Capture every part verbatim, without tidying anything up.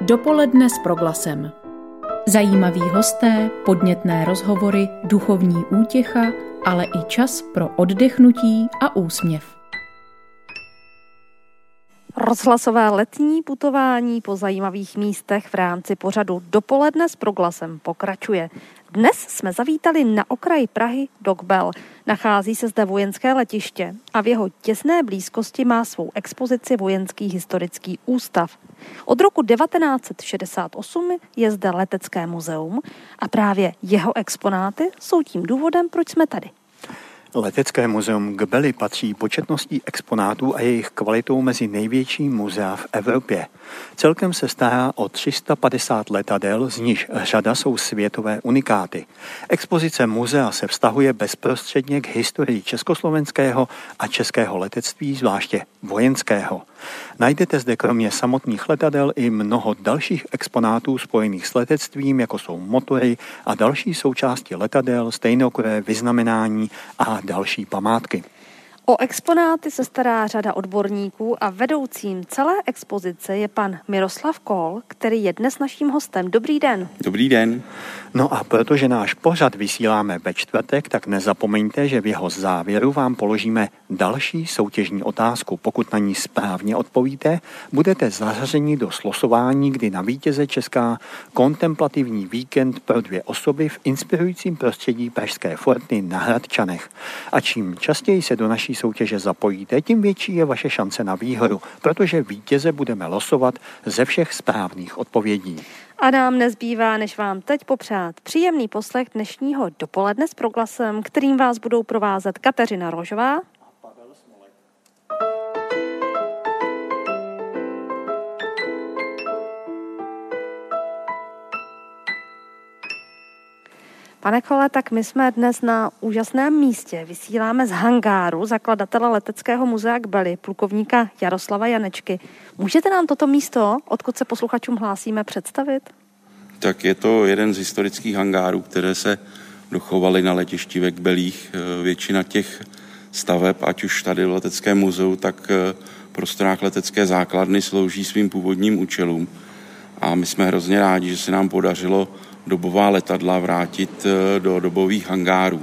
Dopoledne s Proglasem. Zajímaví hosté, podnětné rozhovory, duchovní útěcha, ale i čas pro oddechnutí a úsměv. Rozhlasové letní putování po zajímavých místech v rámci pořadu Dopoledne s Proglasem pokračuje. Dnes jsme zavítali na okraj Prahy do Kbel. Nachází se zde vojenské letiště a v jeho těsné blízkosti má svou expozici Vojenský historický ústav. Od roku devatenáct set šedesát osm je zde letecké muzeum a právě jeho exponáty jsou tím důvodem, proč jsme tady. Letecké muzeum Kbely patří početností exponátů a jejich kvalitou mezi největší muzea v Evropě. Celkem se stará o tři sta padesát letadel, z nichž řada jsou světové unikáty. Expozice muzea se vztahuje bezprostředně k historii československého a českého letectví, zvláště vojenského. Najdete zde kromě samotných letadel i mnoho dalších exponátů spojených s letectvím, jako jsou motory a další součásti letadel, stejnokrojé vyznamenání a další památky. O exponáty se stará řada odborníků a vedoucím celé expozice je pan Miroslav Kohl, který je dnes naším hostem. Dobrý den. Dobrý den. No a protože náš pořad vysíláme ve čtvrtek, tak nezapomeňte, že v jeho závěru vám položíme další soutěžní otázku. Pokud na ní správně odpovíte, budete zařazeni do slosování, kdy na vítěze čeká kontemplativní víkend pro dvě osoby v inspirujícím prostředí pražské Forty na Hradčanech. A čím častěji se do naší soutěže zapojíte, tím větší je vaše šance na výhru, protože vítěze budeme losovat ze všech správných odpovědí. A nám nezbývá, než vám teď popřát příjemný poslech dnešního Dopoledne s Proglasem, kterým vás budou provázet Kateřina Rožová a Pavel Smolek. Pane Kole, tak my jsme dnes na úžasném místě. Vysíláme z hangáru zakladatele Leteckého muzea Kbely, plukovníka Jaroslava Janečky. Můžete nám toto místo, odkud se posluchačům hlásíme, představit? Tak je to jeden z historických hangárů, které se dochovaly na letišti ve Kbelích. Většina těch staveb, ať už tady v Leteckém muzeu, tak v prostorách letecké základny slouží svým původním účelům. A my jsme hrozně rádi, že se nám podařilo dobová letadla vrátit do dobových hangárů.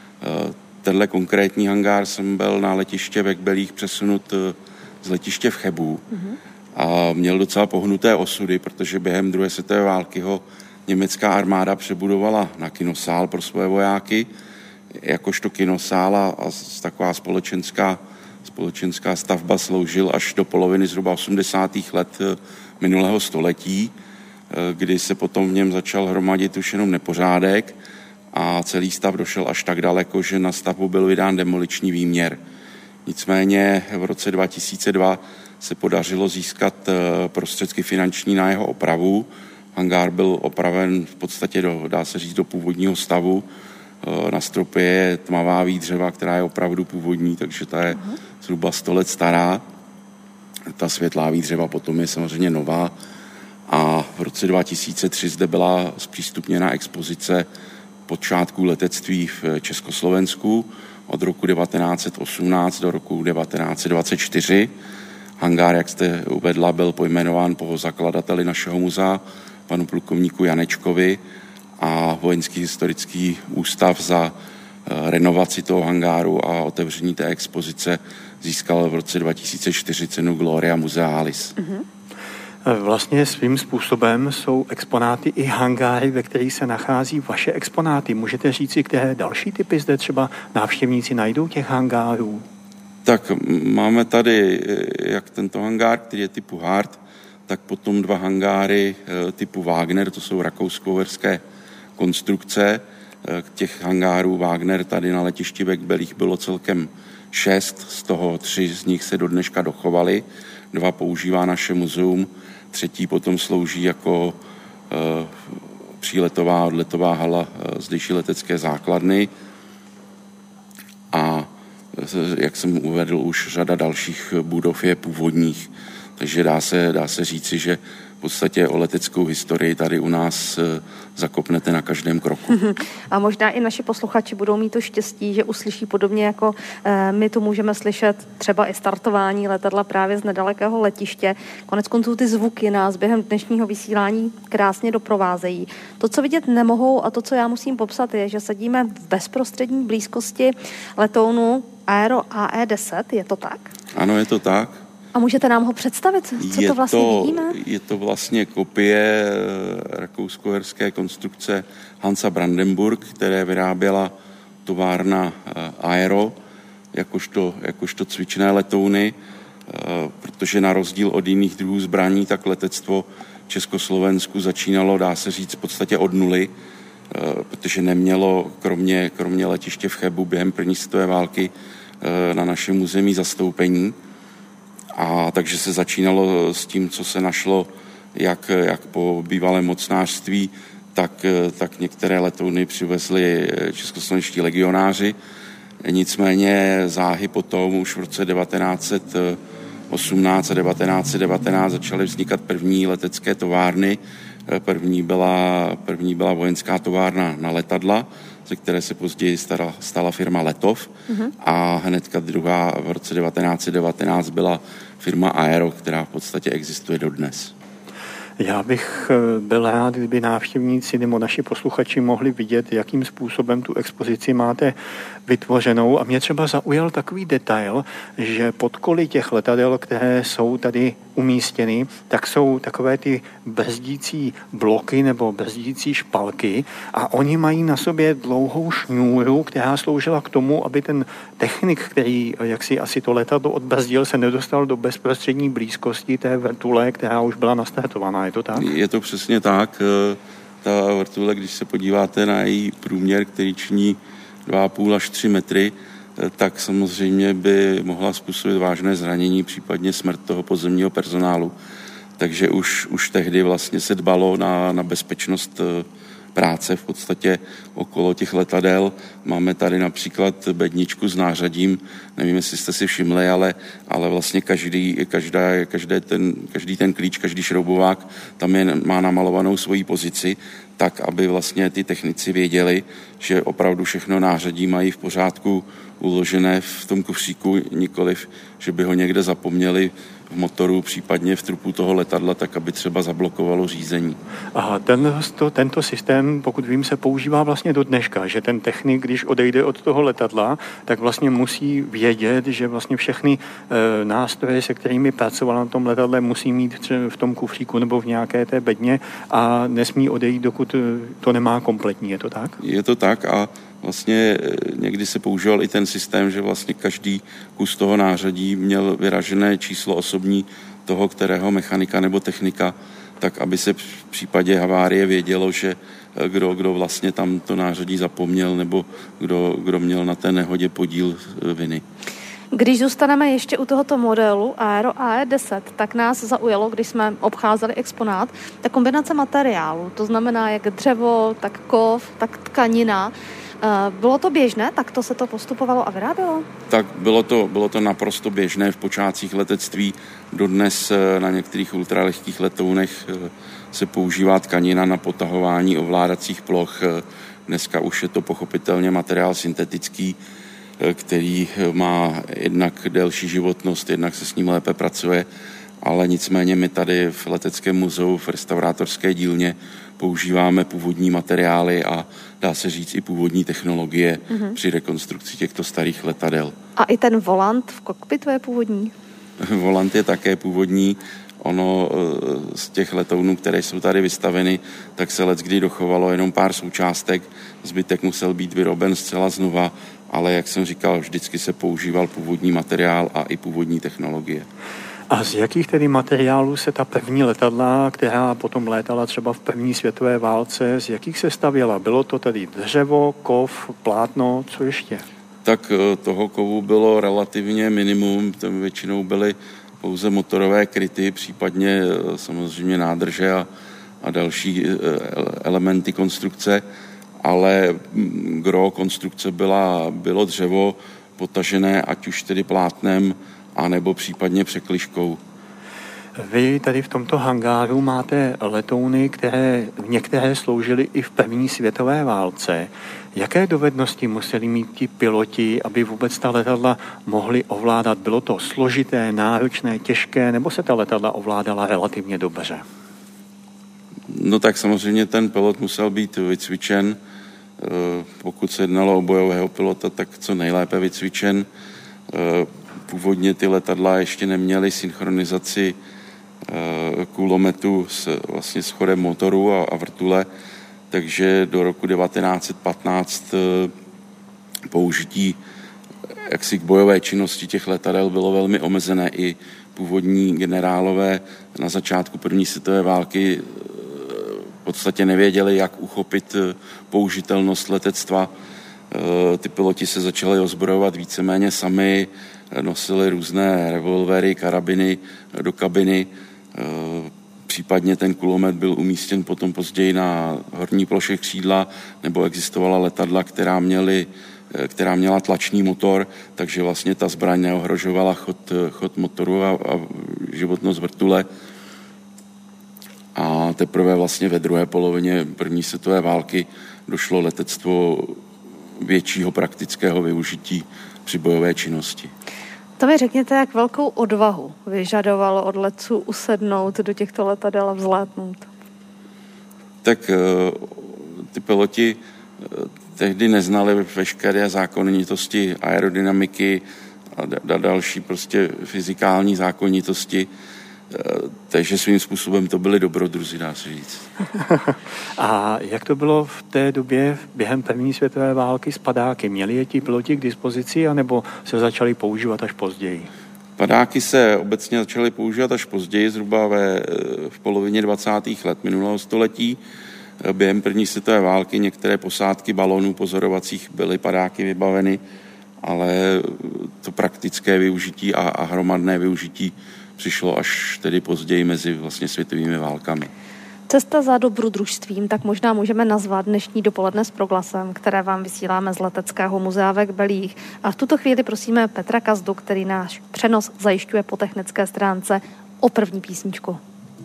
Tenhle konkrétní hangár jsem byl na letiště ve Kbelích přesunut z letiště v Chebu mm-hmm. a měl docela pohnuté osudy, protože během druhé světové války ho německá armáda přebudovala na kinosál pro své vojáky, jakožto kinosál a taková společenská, společenská stavba sloužil až do poloviny zhruba osmdesátých let minulého století, kdy se potom v něm začal hromadit už jenom nepořádek a celý stav došel až tak daleko, že na stavbu byl vydán demoliční výměr. Nicméně v roce dva tisíce dva se podařilo získat prostředky finanční na jeho opravu. Hangár byl opraven v podstatě, do, dá se říct, do původního stavu. Na stropě je tmavá výdřeva, která je opravdu původní, takže ta je zhruba sto let stará. Ta světlá výdřeva potom je samozřejmě nová. A v roce dva tisíce tři zde byla zpřístupněna expozice počátků letectví v Československu od roku devatenáct set osmnáct do roku devatenáct set dvacet čtyři. Hangár, jak jste uvedla, byl pojmenován po zakladateli našeho muzea, panu plukovníku Janečkovi, a Vojenský historický ústav za renovaci toho hangáru a otevření té expozice získal v roce dva tisíce čtyři cenu Gloria Musealis. Mm-hmm. Vlastně svým způsobem jsou exponáty i hangáry, ve kterých se nachází vaše exponáty. Můžete říci, které další typy zde třeba návštěvníci najdou těch hangárů? Tak máme tady jak tento hangár, který je typu Hart, tak potom dva hangáry typu Wagner, to jsou rakousko-uherské konstrukce. Těch hangárů Wagner tady na letišti ve Kbelích bylo celkem šest, z toho tři z nich se do dneška dochovaly. Dva používá naše muzeum, třetí potom slouží jako e, příletová odletová hala e, zdejší letecké základny. A e, jak jsem uvedl, už řada dalších budov je původních. Takže dá se, dá se říci, že v podstatě o leteckou historii tady u nás zakopnete na každém kroku. A možná i naši posluchači budou mít to štěstí, že uslyší podobně jako e, my tu můžeme slyšet třeba i startování letadla právě z nedalekého letiště. Konec konců ty zvuky nás během dnešního vysílání krásně doprovázejí. To, co vidět nemohou a to, co já musím popsat, je, že sedíme v bezprostřední blízkosti letounu Aero A E deset, je to tak? Ano, je to tak. A můžete nám ho představit, co je to vlastně to, vidíme? Je to vlastně kopie rakousko-uherské konstrukce Hansa Brandenburg, které vyráběla továrna Aero, jakožto, jakožto cvičné letouny, protože na rozdíl od jiných druhů zbraní, tak letectvo v Československu začínalo, dá se říct, v podstatě od nuly, protože nemělo kromě, kromě letiště v Chebu během první světové války na našem území zastoupení. A takže se začínalo s tím, co se našlo jak, jak po bývalém mocnářství, tak, tak některé letouny přivezli českoslovenští legionáři. Nicméně záhy potom už v roce devatenáct set osmnáct a devatenáct set devatenáct začaly vznikat první letecké továrny. První byla, první byla vojenská továrna na letadla, ze které se později stala, stala firma Letov. Uh-huh. A hnedka druhá v roce devatenáct set devatenáct byla firma Aero, která v podstatě existuje dodnes. Já bych byl rád, kdyby návštěvníci nebo naši posluchači mohli vidět, jakým způsobem tu expozici máte vytvořenou. A mě třeba zaujal takový detail, že podkoly těch letadel, které jsou tady umístěny, tak jsou takové ty brzdící bloky nebo brzdící špalky a oni mají na sobě dlouhou šňůru, která sloužila k tomu, aby ten technik, který jak si asi to letadlo odbrzdil, se nedostal do bezprostřední blízkosti té vrtule, která už byla nastartovaná. Je to tak? Je to přesně tak. Ta vrtule, když se podíváte na její průměr, který činí dva a půl až tři metry, tak samozřejmě by mohla způsobit vážné zranění, případně smrt toho pozemního personálu. Takže už, už tehdy vlastně se dbalo na, na bezpečnost práce v podstatě okolo těch letadel. Máme tady například bedničku s nářadím, nevím, jestli jste si všimli, ale, ale vlastně každý, každá, každý, ten, každý ten klíč, každý šroubovák tam je, má namalovanou svoji pozici, tak, aby vlastně ty technici věděli, že opravdu všechno nářadí mají v pořádku uložené v tom kufříku, nikoliv, že by ho někde zapomněli v motoru, případně v trupu toho letadla, tak aby třeba zablokovalo řízení. A ten, to, tento systém, pokud vím, se používá vlastně do dneška, že ten technik, když odejde od toho letadla, tak vlastně musí vědět, že vlastně všechny e, nástroje, se kterými pracoval na tom letadle, musí mít v tom kufříku nebo v nějaké té bedně a nesmí odejít, dokud to nemá kompletní. Je to tak? Je to tak a vlastně někdy se používal i ten systém, že vlastně každý kus toho nářadí měl vyražené číslo osobní toho, kterého mechanika nebo technika, tak aby se v případě havárie vědělo, že kdo, kdo vlastně tam to nářadí zapomněl nebo kdo, kdo měl na té nehodě podíl viny. Když zůstaneme ještě u tohoto modelu Aero A E deset, tak nás zaujalo, když jsme obcházeli exponát, ta kombinace materiálu, to znamená jak dřevo, tak kov, tak tkanina. Bylo to běžné, tak to se to postupovalo a vyrábělo? Tak bylo to, bylo to naprosto běžné v počátcích letectví. Dodnes na některých ultralehkých letounech se používá tkanina na potahování ovládacích ploch. Dneska už je to pochopitelně materiál syntetický, který má jednak delší životnost, jednak se s ním lépe pracuje, ale nicméně my tady v Leteckém muzeu v restaurátorské dílně používáme původní materiály a dá se říct i původní technologie mm-hmm. při rekonstrukci těchto starých letadel. A i ten volant v kokpitu je původní? Volant je také původní. Ono z těch letounů, které jsou tady vystaveny, tak se leckdy dochovalo jenom pár součástek. Zbytek musel být vyroben zcela znova, ale jak jsem říkal, vždycky se používal původní materiál a i původní technologie. A z jakých tedy materiálů se ta první letadla, která potom létala třeba v první světové válce, z jakých se stavěla? Bylo to tedy dřevo, kov, plátno, co ještě? Tak toho kovu bylo relativně minimum, tam většinou byly pouze motorové kryty, případně samozřejmě nádrže a, a další elementy konstrukce, ale gro konstrukce byla, bylo dřevo potažené ať už tedy plátnem, a nebo případně překližkou. Vy tady v tomto hangáru máte letouny, které některé sloužily i v první světové válce. Jaké dovednosti museli mít ti piloti, aby vůbec ta letadla mohli ovládat? Bylo to složité, náročné, těžké, nebo se ta letadla ovládala relativně dobře? No tak samozřejmě ten pilot musel být vycvičen. Pokud se jednalo o bojového pilota, tak co nejlépe vycvičen. Původně ty letadla ještě neměly synchronizaci kulometu s, vlastně s chodem motoru a, a vrtule, takže do roku devatenáct set patnáct použití jaksi k bojové činnosti těch letadel bylo velmi omezené. I původní generálové na začátku první světové války v podstatě nevěděli, jak uchopit použitelnost letectva. Ty piloti se začali ozbrojovat víceméně sami, nosili různé revolvery, karabiny do kabiny. Případně ten kulomet byl umístěn potom později na horní ploše křídla, nebo existovala letadla, která, měly, která měla tlačný motor, takže vlastně ta zbraň neohrožovala chod, chod motoru a, a životnost vrtule. A teprve vlastně ve druhé polovině první světové války došlo letectvo většího praktického využití při bojové činnosti. To mi řekněte, jak velkou odvahu vyžadovalo od letců usednout do těchto letadel a vzlétnout? Tak ty piloti tehdy neznali veškeré zákonitosti aerodynamiky a další prostě fyzikální zákonitosti, takže svým způsobem to byli dobrodruzi, dá se říct. A jak to bylo v té době během první světové války s padáky? Měli je ti piloti k dispozici, anebo se začali používat až později? Padáky se obecně začaly používat až později, zhruba ve, v polovině dvacátých let minulého století. Během první světové války některé posádky balonů pozorovacích byly padáky vybaveny, ale to praktické využití a, a hromadné využití přišlo až tedy později mezi vlastně světovými válkami. Cesta za dobrodružstvím tak možná můžeme nazvat dnešní dopoledne s Proglasem, které vám vysíláme z Leteckého muzea ve Kbelích. A v tuto chvíli prosíme Petra Kazdu, který náš přenos zajišťuje po technické stránce, o první písničku.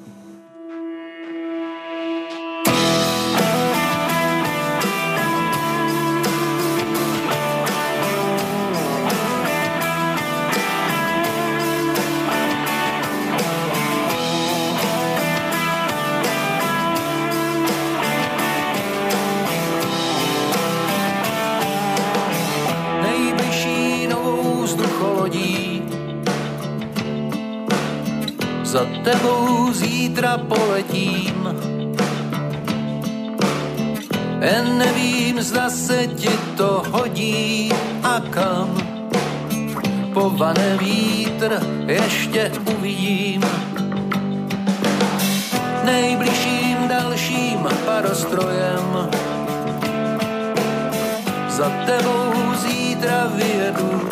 Za tebou zítra poletím. Jen nevím, zda se ti to hodí a kam. Povane vítr ještě uvidím. Nejbližším dalším parostrojem. Za tebou zítra vyjedu.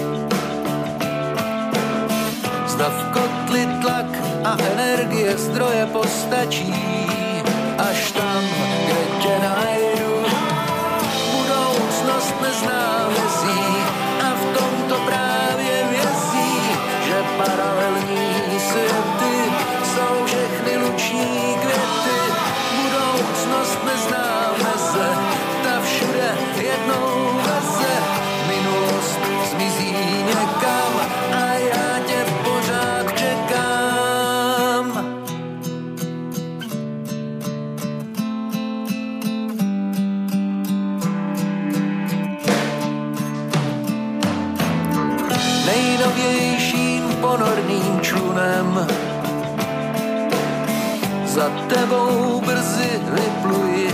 Zda v kotli tlak a energie zdroje postačí, až tam, kde tě najdu. Budoucnost nezná mezí a v tomto právě vězí, že paralelní světy jsou všechny luční květy. Budoucnost nezná meze, ta všude jednou veze. Minulost zmizí někam a já tě pořád čekám. Nejnovějším ponorným člunem za tebou brzy vypluji.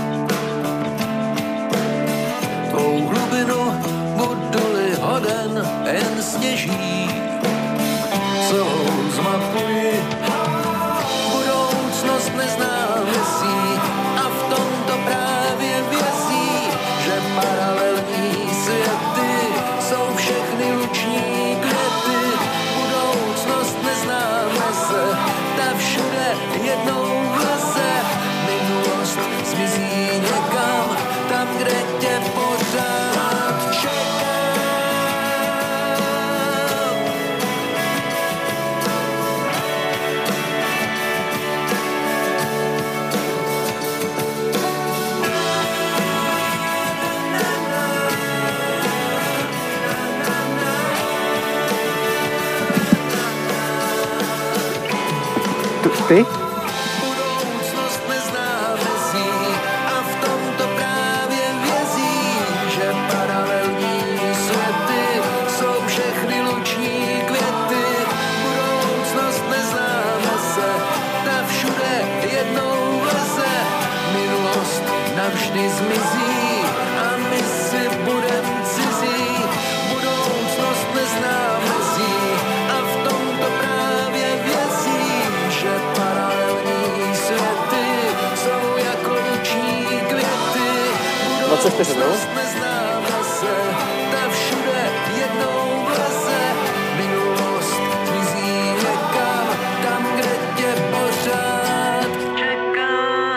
Tvou hlubinu budu-li hoden, jen sněží, celou zmapuji. Budoucnost nezná mezí a v tomto právě vězí, že paralelní světy jsou všechny luční květy. Budoucnost nezná meze, ta všude jednou vleze. Minulost zmizí někam, tam, kde tě pořád čekám. Sci-fi? Navždy zmizí a my si budem cizí. Budoucnost nezná mezí a v tomto právě vězím, že paralelní světy jsou jako luční květy. Budoucnost nezná meze, ta všude jednou vleze. Minulost zmizí někam, tam, kde tě pořád čeká.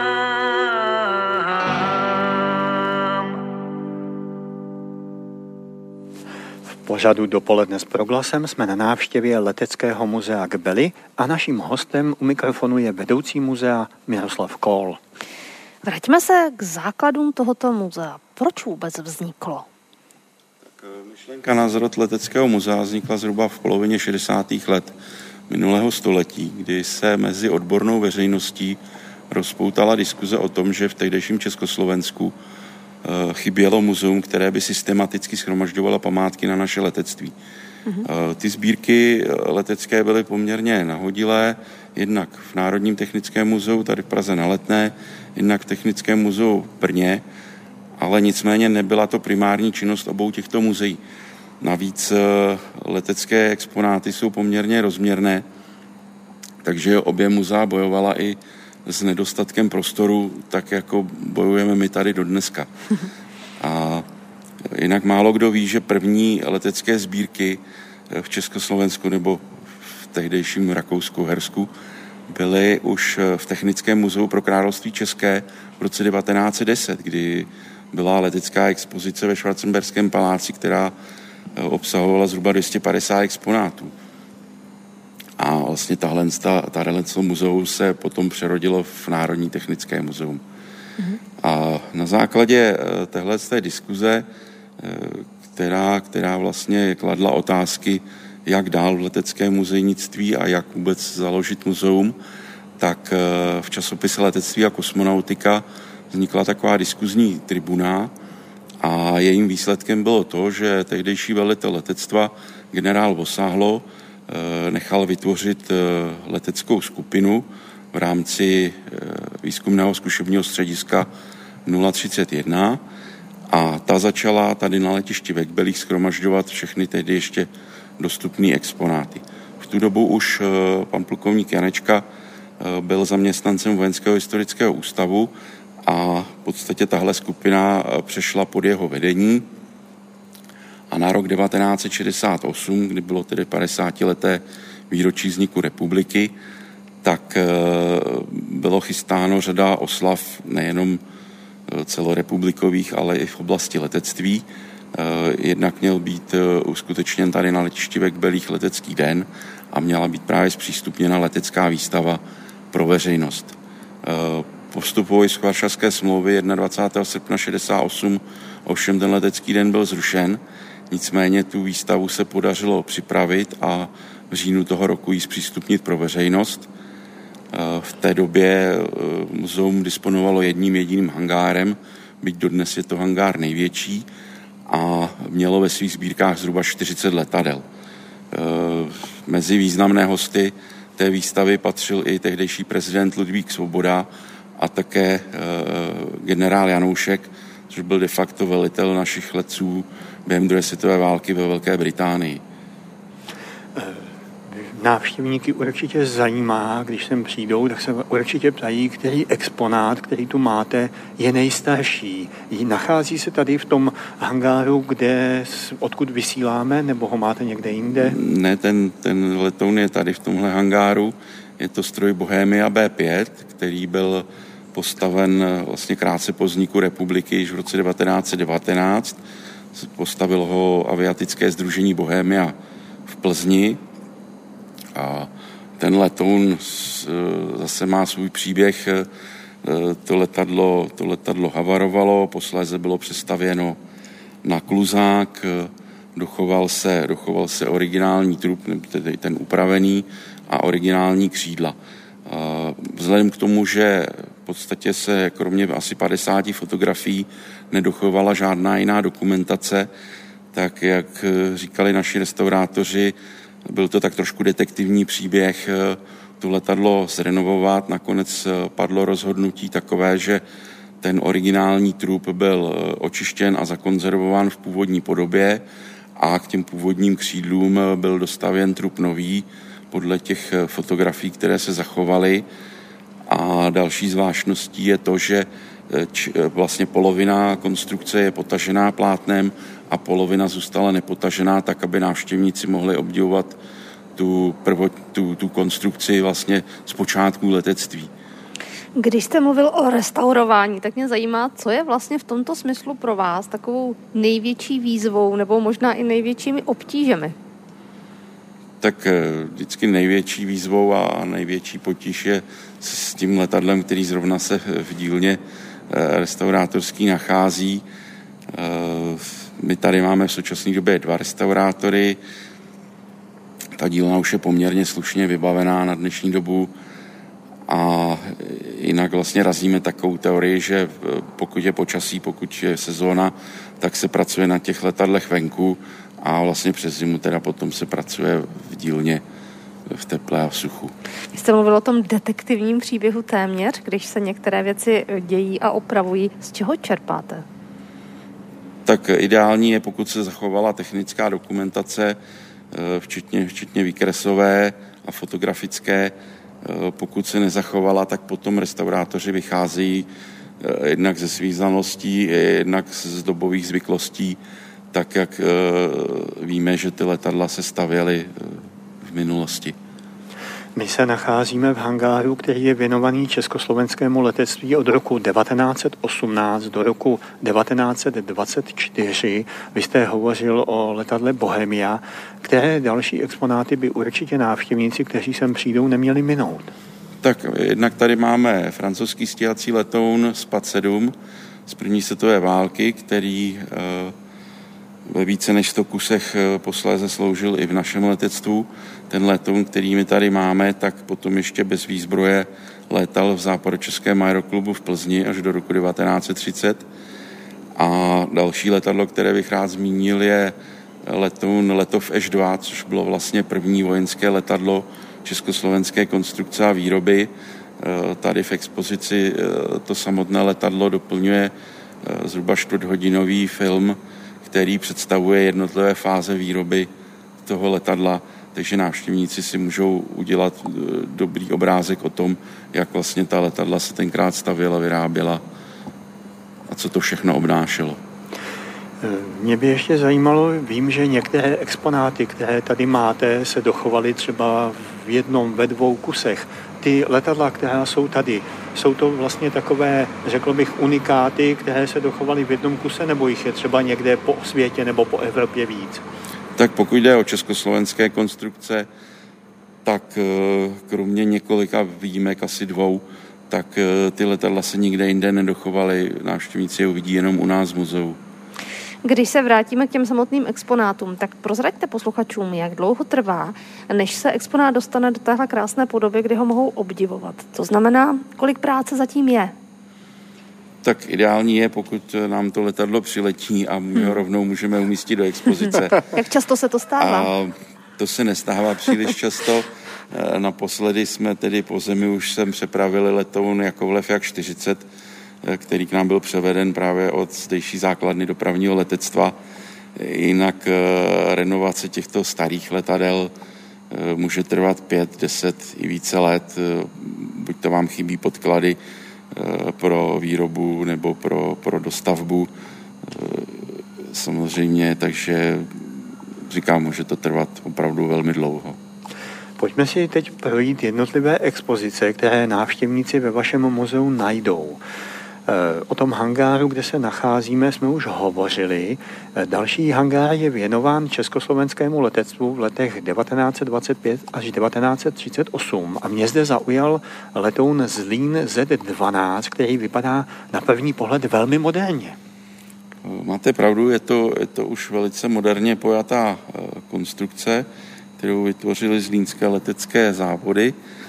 V pořadu Dopoledne s Proglasem jsme na návštěvě Leteckého muzea Kbely a naším hostem u mikrofonu je vedoucí muzea Miroslav Kohl. Vraťme se k základům tohoto muzea. Proč vůbec vzniklo? Tak myšlenka na zrod Leteckého muzea vznikla zhruba v polovině šedesátých let minulého století, kdy se mezi odbornou veřejností rozpoutala diskuze o tom, že v tehdejším Československu chybělo muzeum, které by systematicky shromažďovalo památky na naše letectví. Mm-hmm. Ty sbírky letecké byly poměrně nahodilé, jednak v Národním technickém muzeu, tady v Praze na Letné, jednak v Technickém muzeu v Brně, ale nicméně nebyla to primární činnost obou těchto muzeí. Navíc letecké exponáty jsou poměrně rozměrné, takže obě muzea bojovala i s nedostatkem prostoru, tak jako bojujeme my tady do dneska. A jinak málo kdo ví, že první letecké sbírky v Československu nebo v tehdejším Rakousku-Hersku byly už v Technickém muzeu pro království české v roce devatenáct set deset, kdy byla letecká expozice ve Schwarzenberském paláci, která obsahovala zhruba dvě stě padesát exponátů. A vlastně tahle, tahle muzeum se potom přerodilo v Národní technické muzeum. Mm-hmm. A na základě téhle diskuze, která, která vlastně kladla otázky, jak dál v leteckém muzejnictví a jak vůbec založit muzeum, tak v časopise Letectví a kosmonautika vznikla taková diskuzní tribuna a jejím výsledkem bylo to, že tehdejší velitel letectva generál Vosáhlo nechal vytvořit leteckou skupinu v rámci výzkumného zkušebního střediska nula třicet jedna a ta začala tady na letišti ve Kbelích shromažďovat všechny tehdy ještě dostupné exponáty. V tu dobu už pan plukovník Janečka byl zaměstnancem Vojenského historického ústavu a v podstatě tahle skupina přešla pod jeho vedení. A na rok devatenáct set šedesát osm, kdy bylo tedy padesátileté výročí vzniku republiky, tak bylo chystáno řada oslav nejenom celorepublikových, ale i v oblasti letectví. Jednak měl být uskutečněn tady na letišti ve Kbelích letecký den a měla být právě zpřístupněna letecká výstava pro veřejnost. Po vstupu z Varšavské smlouvy dvacátého prvního srpna šedesát osm ovšem ten letecký den byl zrušen, nicméně tu výstavu se podařilo připravit a v říjnu toho roku ji zpřístupnit pro veřejnost. V té době muzeum disponovalo jedním jediným hangárem, byť dodnes je to hangár největší a mělo ve svých sbírkách zhruba čtyřicet letadel. Mezi významné hosty té výstavy patřil i tehdejší prezident Ludvík Svoboda a také generál Janoušek, což byl de facto velitel našich letců během druhé světové války ve Velké Británii. Návštěvníky určitě zajímá, když sem přijdou, tak se určitě ptají, který exponát, který tu máte, je nejstarší. Nachází se tady v tom hangáru, kde, odkud vysíláme, nebo ho máte někde jinde? Ne, ten, ten letoun je tady v tomhle hangáru. Je to stroj Bohemia bé pět, který byl postaven vlastně krátce po vzniku republiky již v roce devatenáct set devatenáct. Postavilo ho aviatické sdružení Bohemia v Plzni. A ten letoun zase má svůj příběh. To letadlo, to letadlo havarovalo, posléze bylo přestavěno na kluzák, dochoval se, dochoval se originální trup, tedy ten upravený, a originální křídla. Vzhledem k tomu, že v podstatě se kromě asi padesáti fotografií nedochovala žádná jiná dokumentace, tak jak říkali naši restaurátoři, byl to tak trošku detektivní příběh to letadlo zrenovovat. Nakonec padlo rozhodnutí takové, že ten originální trup byl očištěn a zakonzervován v původní podobě a k těm původním křídlům byl dostavěn trup nový podle těch fotografií, které se zachovaly. A další zvláštností je to, že vlastně polovina konstrukce je potažená plátnem a polovina zůstala nepotažená, tak aby návštěvníci mohli obdivovat tu, prvo, tu, tu konstrukci vlastně z počátku letectví. Když jste mluvil o restaurování, tak mě zajímá, co je vlastně v tomto smyslu pro vás takovou největší výzvou nebo možná i největšími obtížemi? Tak vždycky největší výzvou a největší potíž je s tím letadlem, který zrovna se v dílně restaurátorský nachází. My tady máme v současné době dva restaurátory. Ta dílna už je poměrně slušně vybavená na dnešní dobu a jinak vlastně razíme takovou teorii, že pokud je počasí, pokud je sezóna, tak se pracuje na těch letadlech venku a vlastně přes zimu teda potom se pracuje v dílně v teple a v suchu. Vy jste mluvil o tom detektivním příběhu téměř, když se některé věci dějí a opravují. Z čeho čerpáte? Tak ideální je, pokud se zachovala technická dokumentace, včetně, včetně výkresové a fotografické. Pokud se nezachovala, tak potom restaurátoři vycházejí jednak ze svých znalostí, jednak z dobových zvyklostí, tak jak víme, že ty letadla se stavěly v minulosti. My se nacházíme v hangáru, který je věnovaný československému letectví od roku devatenáct set osmnáct do roku devatenáct set dvacet čtyři. Vy jste hovořil o letadle Bohemia, které další exponáty by určitě návštěvníci, kteří sem přijdou, neměli minout. Tak jednak tady máme francouzský stíhací letoun S P A D sedm z první světové války, který ve více než sto kusech posléze sloužil i v našem letectvu. Ten letoun, který my tady máme, tak potom ještě bez výzbroje létal v západočeském aeroklubu v Plzni až do roku devatenáct set třicet. A další letadlo, které bych rád zmínil, je letoun Letov Š dva, což bylo vlastně první vojenské letadlo československé konstrukce a výroby. Tady v expozici to samotné letadlo doplňuje zhruba čtvrthodinový film, který představuje jednotlivé fáze výroby toho letadla, takže návštěvníci si můžou udělat dobrý obrázek o tom, jak vlastně ta letadla se tenkrát stavěla, vyráběla a co to všechno obnášelo. Mě by ještě zajímalo, vím, že některé exponáty, které tady máte, se dochovaly třeba v jednom, ve dvou kusech. Ty letadla, která jsou tady, jsou to vlastně takové, řekl bych, unikáty, které se dochovaly v jednom kuse, nebo jich je třeba někde po světě nebo po Evropě víc? Tak pokud jde o československé konstrukce, tak kromě několika výjimek, asi dvou, tak ty letadla se nikde jinde nedochovaly. Návštěvníci je uvidí jenom u nás v muzeu. Když se vrátíme k těm samotným exponátům, tak prozraďte posluchačům, jak dlouho trvá, než se exponát dostane do téhle krásné podoby, kdy ho mohou obdivovat. To znamená, kolik práce zatím je? Tak ideální je, pokud nám to letadlo přiletí a my ho rovnou můžeme umístit do expozice. Jak často se to stává? A to se nestává příliš často. Naposledy jsme tedy po zemi už sem přepravili letoun Jakovlev Jak čtyřicet, který k nám byl převeden právě od zdejší základny dopravního letectva. Jinak renovace těchto starých letadel může trvat pět, deset i více let. Buď to vám chybí podklady pro výrobu nebo pro, pro dostavbu. Samozřejmě, takže říkám, může to trvat opravdu velmi dlouho. Pojďme si teď projít jednotlivé expozice, které návštěvníci ve vašem muzeu najdou. O tom hangáru, kde se nacházíme, jsme už hovořili. Další hangár je věnován československému letectvu v letech devatenáct set dvacet pět až devatenáct set třicet osm a mě zde zaujal letoun Zlín Z dvanáct, který vypadá na první pohled velmi moderně. Máte pravdu, je to, je to už velice moderně pojatá konstrukce, kterou vytvořily zlínské letecké závody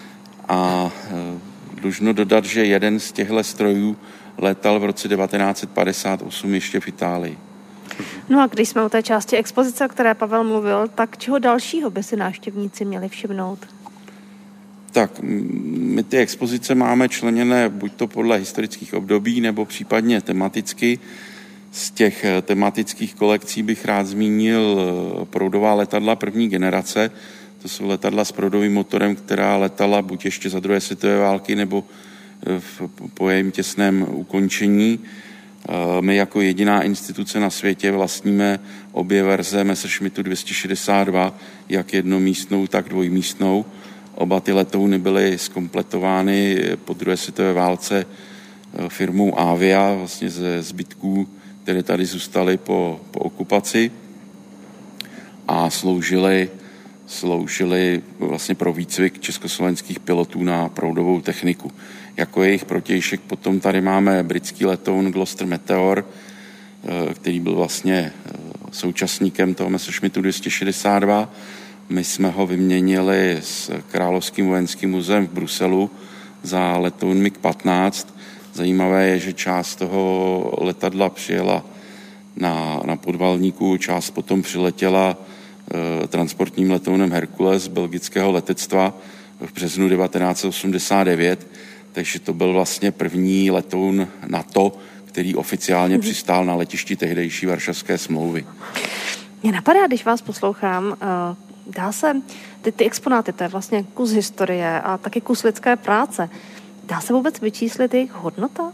A dlužno dodat, že jeden z těchto strojů letal v roce devatenáct set padesát osm ještě v Itálii. No a když jsme u té části expozice, o které Pavel mluvil, tak čeho dalšího by si návštěvníci měli všimnout? Tak my ty expozice máme členěné buď to podle historických období, nebo případně tematicky. Z těch tematických kolekcí bych rád zmínil proudová letadla první generace. To jsou letadla s proudovým motorem, která letala buď ještě za druhé světové války, nebo v, po jejím těsném ukončení. My jako jediná instituce na světě vlastníme obě verze Messerschmittu dvě stě šedesát dva, jak jednomístnou, tak dvojmístnou. Oba ty letouny byly zkompletovány po druhé světové válce firmou Avia, vlastně ze zbytků, které tady zůstaly po, po okupaci a sloužily, sloužily vlastně pro výcvik československých pilotů na proudovou techniku. Jako jejich protějšek potom tady máme britský letoun Gloster Meteor, který byl vlastně současníkem toho Messerschmittu dvě stě šedesát dva. My jsme ho vyměnili s Královským vojenským muzeem v Bruselu za letoun mig patnáct. Zajímavé je, že část toho letadla přijela na, na podvalníku, část potom přiletěla e, transportním letounem Hercules z belgického letectva v březnu devatenáct set osmdesát devět, takže to byl vlastně první letoun NATO, který oficiálně přistál na letišti tehdejší Varšavské smlouvy. Mě napadá, když vás poslouchám, dá se, ty, ty exponáty, to je vlastně kus historie a taky kus lidské práce. Dá se vůbec vyčíslit jejich hodnota?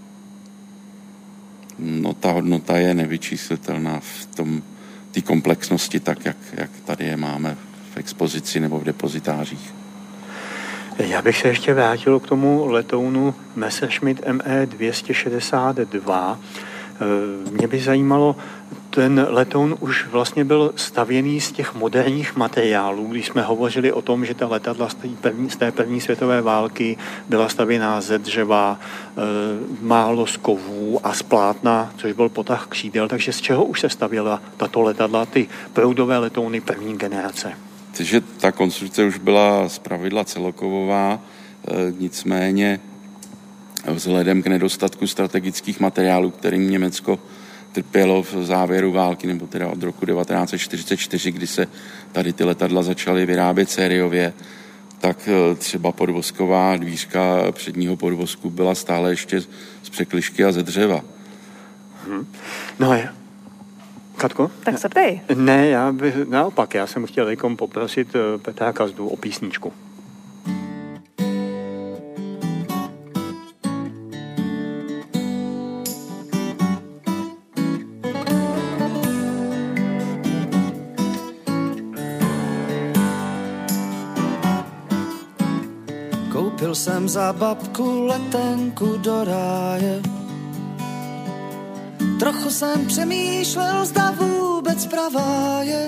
No ta hodnota je nevyčíslitelná v tom, té komplexnosti, tak jak, jak tady je máme v expozici nebo v depozitářích. Já bych se ještě vrátil k tomu letounu Messerschmitt M E dvě stě šedesát dva. Mě by zajímalo, ten letoun už vlastně byl stavěný z těch moderních materiálů, když jsme hovořili o tom, že ta letadla z té první, z té první světové války byla stavěná ze dřeva, e, málo z kovů a z plátna, což byl potah křídel, takže z čeho už se stavěla tato letadla, ty proudové letouny první generace? Takže ta konstrukce už byla zpravidla celokovová, e, nicméně vzhledem k nedostatku strategických materiálů, kterým Německo trpělo v závěru války, nebo teda od roku devatenáct set čtyřicet čtyři, kdy se tady ty letadla začaly vyrábět sériově, tak třeba podvozková dvířka předního podvozku byla stále ještě z překližky a ze dřeva. Hmm. No je. Katko? Tak se ptej. Ne, já bych, naopak, já jsem chtěl někom poprosit Petra Kazdu o písničku. Koupil jsem za babku letenku do ráje. Trochu jsem přemýšlel, zda vůbec pravá je.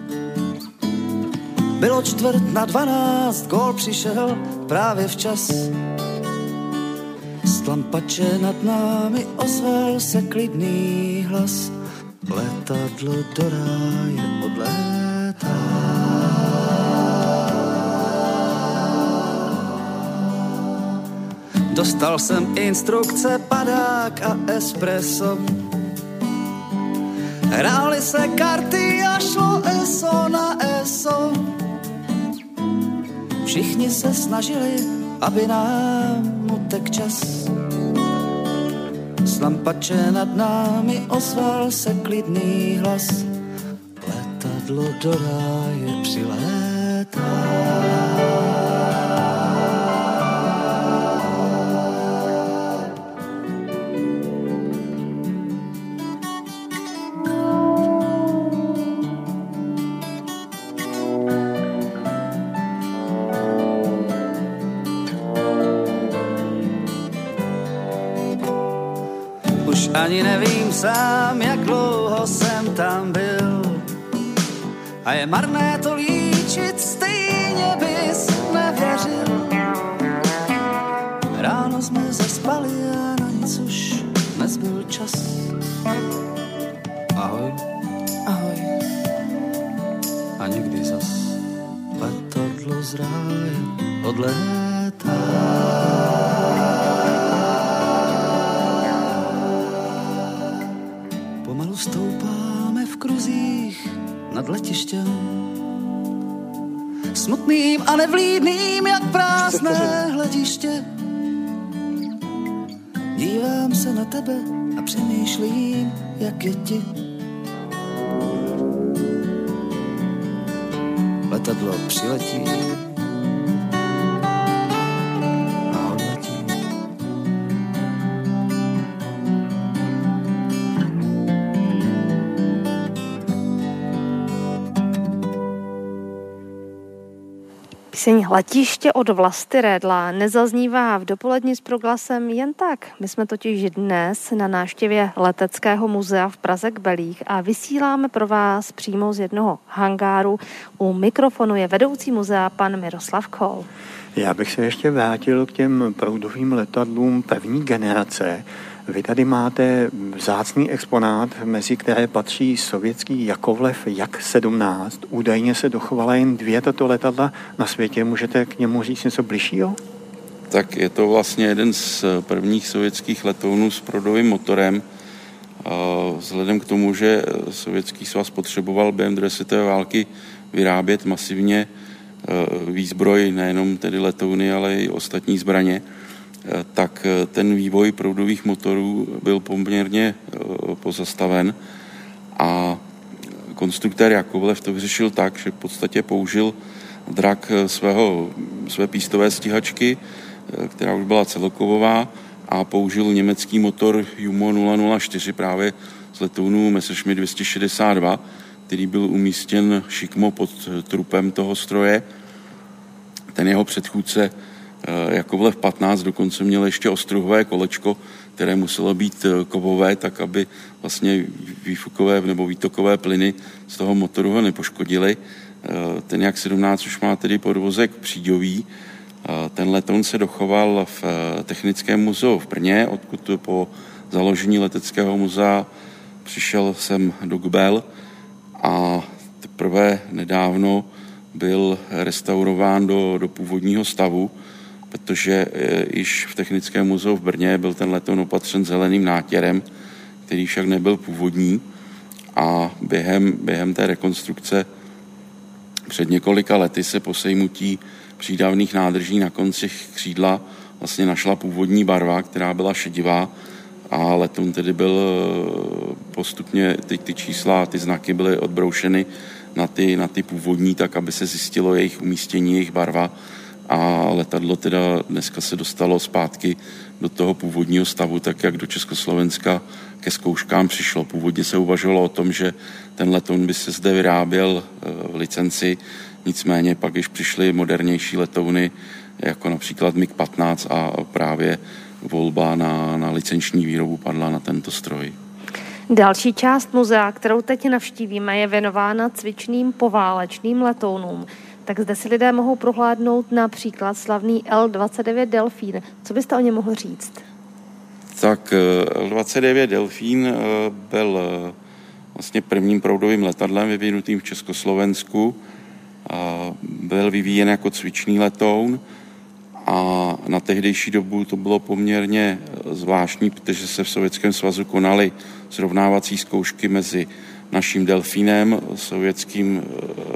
Bylo čtvrt na dvanáct, gól přišel právě včas. Z tlampače nad námi ozval se klidný hlas. Letadlo do ráje odlétá. Dostal jsem instrukce, padák a espresso. Hrály se karty a šlo eso na eso. Všichni se snažili, aby nám utek čas. Z lampače nad námi ozval se klidný hlas. Letadlo do ráje přilétá. Ani nevím sám, jak dlouho jsem tam byl. A je marné to líčit, stejně bys nevěřil. Ráno jsme zaspali a na nic už nezbyl čas. Ahoj. Ahoj. A někdy zas letadlo z ráje odlétá. Pomalu stoupáme v kruzích nad letištěm, smutným a nevlídným, jak prázdné hlediště. Dívám se na tebe a přemýšlím, jak je ti. Letadlo přiletí a odletí. Píseň Letiště od Vlasty Redla nezaznívá v Dopoledni s proglasem jen tak. My jsme totiž dnes na návštěvě Leteckého muzea v Praze Kbelích a vysíláme pro vás přímo z jednoho hangáru. U mikrofonu je vedoucí muzea pan Miroslav Kohl. Já bych se ještě vrátil k těm proudovým letadlům první generace. Vy tady máte vzácný exponát, mezi které patří sovětský Jakovlev Jak sedmnáct. Údajně se dochovala jen dvě tato letadla na světě. Můžete k němu říct něco bližšího? Tak je to vlastně jeden z prvních sovětských letounů s proudovým motorem. Vzhledem k tomu, že Sovětský svaz potřeboval během druhé světové války vyrábět masivně výzbroj, nejenom tedy letouny, ale i ostatní zbraně, tak ten vývoj proudových motorů byl poměrně pozastaven a konstruktér Jakovlev to vyřešil tak, že v podstatě použil drak svého, své pístové stíhačky, která už byla celokovová, a použil německý motor Jumo nula nula čtyři právě z letounu Messerschmitt dvě stě šedesát dva, který byl umístěn šikmo pod trupem toho stroje. Ten jeho předchůdce Jakovlev patnáct dokonce měl ještě ostruhové kolečko, které muselo být kovové, tak aby vlastně výfukové nebo výtokové plyny z toho motoru ho nepoškodily. Ten Jak sedmnáct už má tedy podvozek příďový. Ten letoun se dochoval v Technickém muzeu v Brně, odkud po založení Leteckého muzea přišel sem do Kbel a teprve nedávno byl restaurován do, do původního stavu, protože již v Technickém muzeu v Brně byl ten letoun opatřen zeleným nátěrem, který však nebyl původní, a během, během té rekonstrukce před několika lety se po sejmutí přídavných nádrží na koncích křídla vlastně našla původní barva, která byla šedivá, a letoun tedy byl postupně, ty, ty čísla, ty znaky byly odbroušeny na ty, na ty původní, tak aby se zjistilo jejich umístění, jejich barva, a letadlo teda dneska se dostalo zpátky do toho původního stavu, tak jak do Československa ke zkouškám přišlo. Původně se uvažovalo o tom, že ten letoun by se zde vyráběl v licenci, nicméně pak, když přišly modernější letouny, jako například mig patnáct, a právě volba na, na licenční výrobu padla na tento stroj. Další část muzea, kterou teď navštívíme, je věnována cvičným poválečným letounům. Tak zde si lidé mohou prohlédnout například slavný el dvacet devět Delfín. Co byste o něm mohl říct? Tak el dvacet devět Delfín byl vlastně prvním proudovým letadlem vyvinutým v Československu. Byl vyvíjen jako cvičný letoun a na tehdejší dobu to bylo poměrně zvláštní, protože se v Sovětském svazu konaly srovnávací zkoušky mezi naším Delfínem, sovětským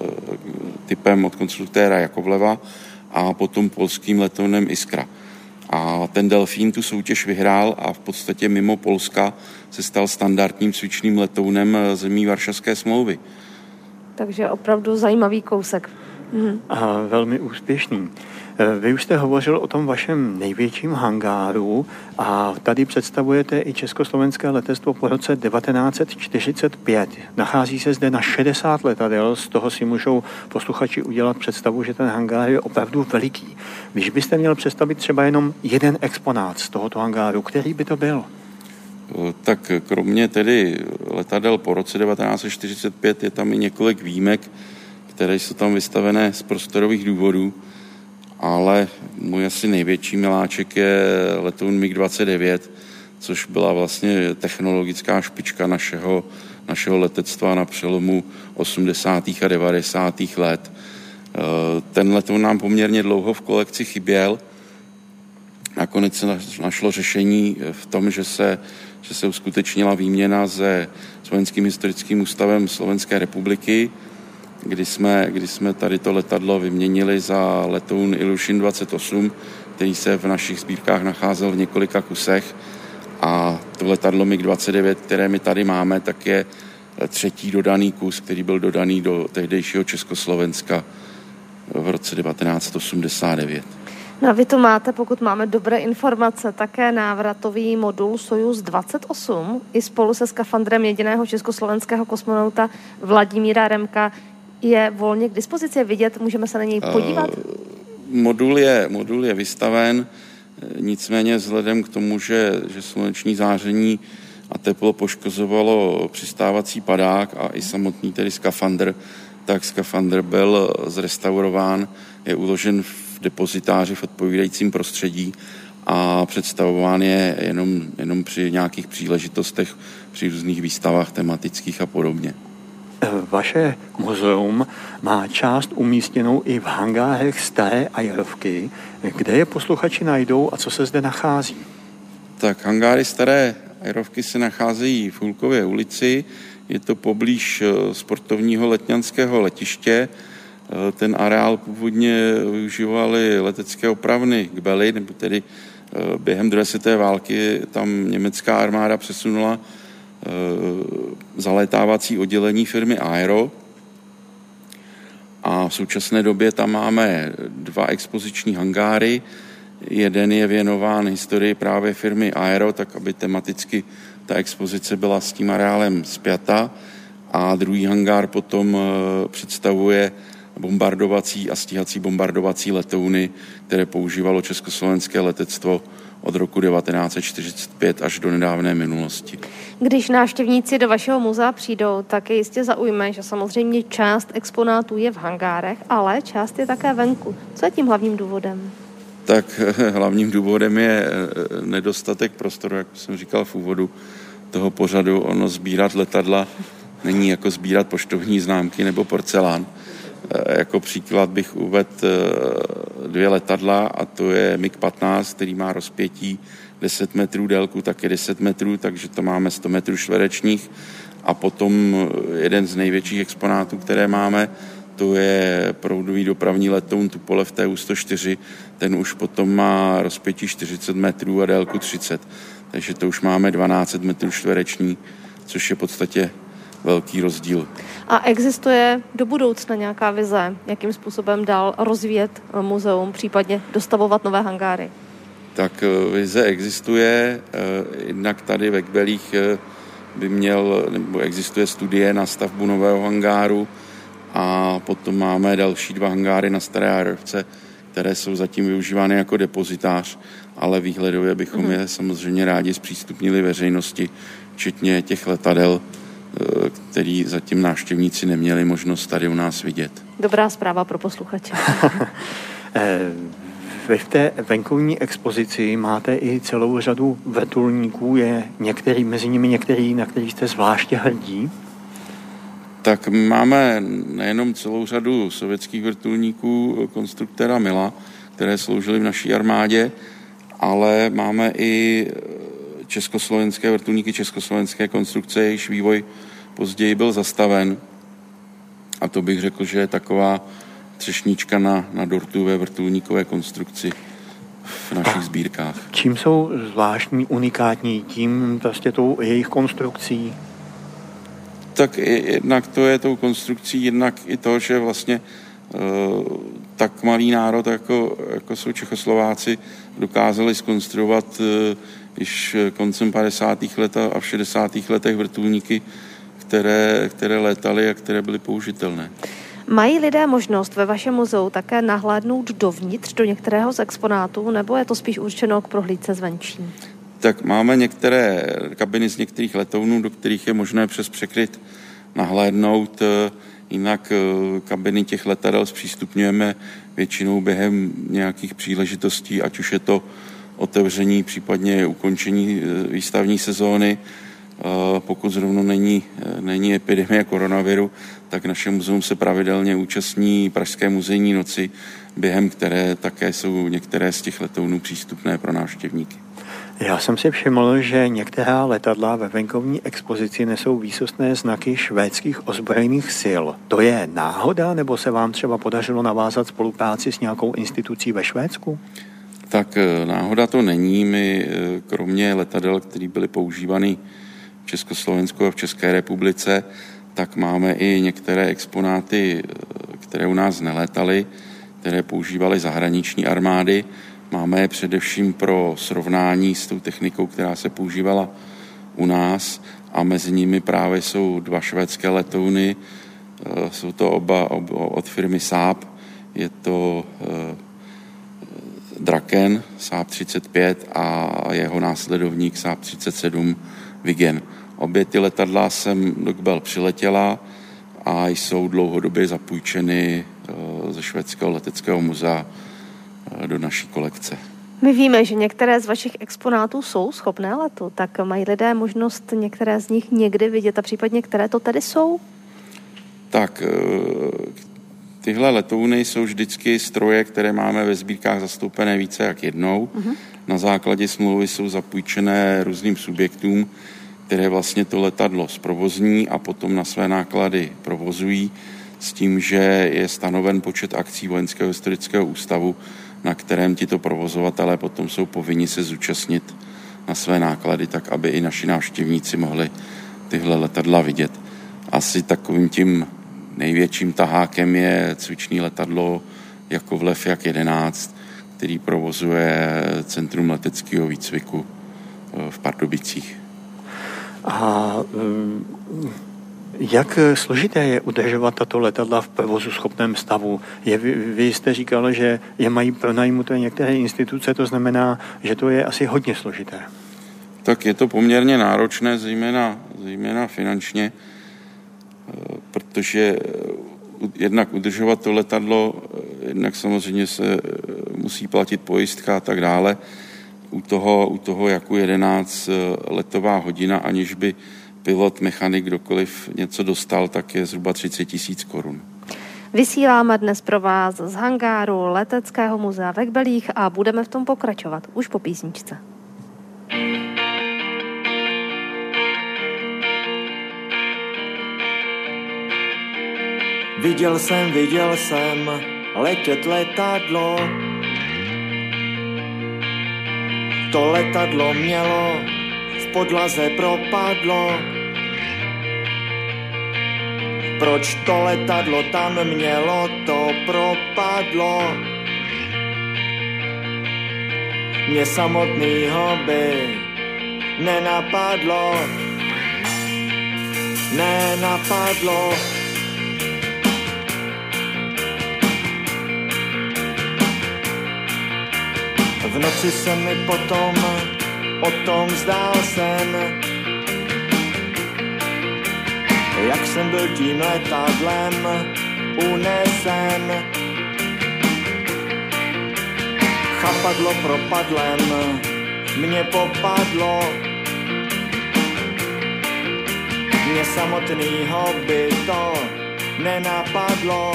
typem od konstruktéra Jakovleva, a potom polským letounem Iskra. A ten Delfín tu soutěž vyhrál a v podstatě mimo Polska se stal standardním cvičným letounem zemí Varšavské smlouvy. Takže opravdu zajímavý kousek. Mhm. A velmi úspěšný. Vy už jste hovořil o tom vašem největším hangáru a tady představujete i československé letectvo po roce devatenáct set čtyřicet pět. Nachází se zde na šedesát letadel, z toho si můžou posluchači udělat představu, že ten hangár je opravdu veliký. Když byste měl představit třeba jenom jeden exponát z tohoto hangáru, který by to byl? Tak kromě tedy letadel po roce devatenáct set čtyřicet pět je tam i několik výjimek, které jsou tam vystavené z prostorových důvodů, ale můj asi největší miláček je letoun mig dvacet devět, což byla vlastně technologická špička našeho, našeho letectva na přelomu osmdesátých a devadesátých let. Ten letoun nám poměrně dlouho v kolekci chyběl, nakonec se našlo řešení v tom, že se, že se uskutečnila výměna se Vojenským historickým ústavem Slovenské republiky, kdy jsme, kdy jsme tady to letadlo vyměnili za letoun Ilyushin dvacet osm, který se v našich sbírkách nacházel v několika kusech. A to letadlo mig dvacet devět, které my tady máme, tak je třetí dodaný kus, který byl dodaný do tehdejšího Československa v roce devatenáct osmdesát devět. No a vy tu máte, pokud máme dobré informace, také návratový modul Sojuz dvacet osm i spolu se skafandrem jediného československého kosmonauta Vladimíra Remka je volně k dispozici vidět, můžeme se na něj podívat? Uh, modul, je, modul je vystaven, nicméně vzhledem k tomu, že, že sluneční záření a teplo poškozovalo přistávací padák a i samotný tedy skafandr, tak skafandr byl zrestaurován, je uložen v depozitáři v odpovídajícím prostředí a představován je jenom, jenom při nějakých příležitostech, při různých výstavách tematických a podobně. Vaše muzeum má část umístěnou i v hangárech staré aerovky. Kde je posluchači najdou a co se zde nachází? Tak hangáry staré aerovky se nacházejí v Hulkově ulici. Je to poblíž sportovního letňanského letiště. Ten areál původně využívaly letecké opravny Gbely, nebo tedy během druhé světové války tam německá armáda přesunula zalétávací oddělení firmy Aero. A v současné době tam máme dva expoziční hangáry. Jeden je věnován historii právě firmy Aero, tak aby tematicky ta expozice byla s tím areálem spjata. A druhý hangár potom představuje bombardovací a stíhací bombardovací letouny, které používalo československé letectvo od roku devatenáct set čtyřicet pět až do nedávné minulosti. Když návštěvníci do vašeho muzea přijdou, tak je jistě zaujme, že samozřejmě část exponátů je v hangárech, ale část je také venku. Co je tím hlavním důvodem? Tak hlavním důvodem je nedostatek prostoru, jak jsem říkal v úvodu toho pořadu. Ono sbírat letadla není jako sbírat poštovní známky nebo porcelán. Jako příklad bych uvedl dvě letadla a to je mig patnáct, který má rozpětí deset metrů, délku taky deset metrů, takže to máme sto metrů čtverečních. A potom jeden z největších exponátů, které máme, to je proudový dopravní letoun Tupolev T U sto čtyři. Ten už potom má rozpětí čtyřicet metrů a délku třicet. Takže to už máme dvanáct set metrů čtvereční, což je v podstatě velký rozdíl. A existuje do budoucna nějaká vize, jakým způsobem dál rozvíjet muzeum, případně dostavovat nové hangáry? Tak vize existuje. Jednak tady ve Gbelích by měl, nebo existuje studie na stavbu nového hangáru a potom máme další dva hangáry na staré aerovce, které jsou zatím využívány jako depozitář, ale výhledově bychom mm. je samozřejmě rádi zpřístupnili veřejnosti, včetně těch letadel, který zatím návštěvníci neměli možnost tady u nás vidět. Dobrá zpráva pro posluchače. Vy v té venkovní expozici máte i celou řadu vrtulníků. Je některý, mezi nimi některý, na který jste zvláště hrdí? Tak máme nejenom celou řadu sovětských vrtulníků konstruktora Mila, které sloužily v naší armádě, ale máme i československé vrtulníky, československé konstrukce, jejichž vývoj později byl zastaven. A to bych řekl, že je taková třešnička na, na dortu ve vrtulníkové konstrukci v našich sbírkách. Čím jsou zvláštní, unikátní? Tím prostě tou jejich konstrukcí? Tak jednak to je tou konstrukcí, jednak i to, že vlastně e, tak malý národ, jako, jako jsou Čechoslováci, dokázali zkonstruovat e, již koncem padesátých let a v šedesátých letech vrtulníky, které, které létaly a které byly použitelné. Mají lidé možnost ve vašem muzeu také nahlédnout dovnitř do některého z exponátů, nebo je to spíš určeno k prohlídce zvenčí? Tak máme některé kabiny z některých letounů, do kterých je možné přes překryt nahlédnout. Jinak kabiny těch letadel zpřístupňujeme většinou během nějakých příležitostí, ať už je to otevření, případně ukončení výstavní sezóny, Pokud zrovna není, není epidemie koronaviru, tak naše muzeum se pravidelně účastní Pražské muzejní noci, během které také jsou některé z těch letounů přístupné pro návštěvníky. Já jsem si všiml, že některá letadla ve venkovní expozici nesou výsostné znaky švédských ozbrojených sil. To je náhoda, nebo se vám třeba podařilo navázat spolupráci s nějakou institucí ve Švédsku? Tak náhoda to není. My kromě letadel, které byly používány v Československu a v České republice, tak máme i některé exponáty, které u nás nelétaly, které používaly zahraniční armády. Máme je především pro srovnání s tou technikou, která se používala u nás, a mezi nimi právě jsou dva švédské letouny. Jsou to oba, oba od firmy Saab. Je to Draken Saab třicet pět a jeho následovník Saab třicet sedm Viggen. Obě ty letadla sem do Gbel přiletěla a jsou dlouhodobě zapůjčeny ze Švédského leteckého muzea do naší kolekce. My víme, že některé z vašich exponátů jsou schopné letu, tak mají lidé možnost některé z nich někdy vidět a případně které to tedy jsou? Tak tyhle letouny jsou vždycky stroje, které máme ve sbírkách zastoupené více jak jednou. Uh-huh. Na základě smlouvy jsou zapůjčené různým subjektům, které vlastně to letadlo zprovozní a potom na své náklady provozují, s tím, že je stanoven počet akcí Vojenského historického ústavu, na kterém tito provozovatelé potom jsou povinni se zúčastnit na své náklady, tak aby i naši návštěvníci mohli tyhle letadla vidět. Asi takovým tím největším tahákem je cvičné letadlo Jakovlev Jak jedenáct, který provozuje Centrum leteckého výcviku v Pardubicích. A jak složité je udržovat tato letadla v provozu schopném stavu? Je, vy, vy jste říkal, že je mají pronajmuté některé instituce, to znamená, že to je asi hodně složité. Tak je to poměrně náročné, zejména, zejména finančně, protože jednak udržovat to letadlo, jednak samozřejmě se musí platit pojistka a tak dále. U toho, u toho jako jedenáct letová hodina, aniž by pilot, mechanik, kdokoliv něco dostal, tak je zhruba třicet tisíc korun. Vysíláme dnes pro vás z hangáru Leteckého muzea ve Kbelích a budeme v tom pokračovat už po písničce. Viděl jsem, viděl jsem letět letadlo. To letadlo mělo v podlaze propadlo. Proč to letadlo tam mělo, to propadlo. Mě samotnýho by nenapadlo, nenapadlo. V noci se mi potom o tom zdál sen, jak jsem byl tím letadlem unesen. Chapadlo propadlem mě popadlo. Mě samotnýho by to nenapadlo,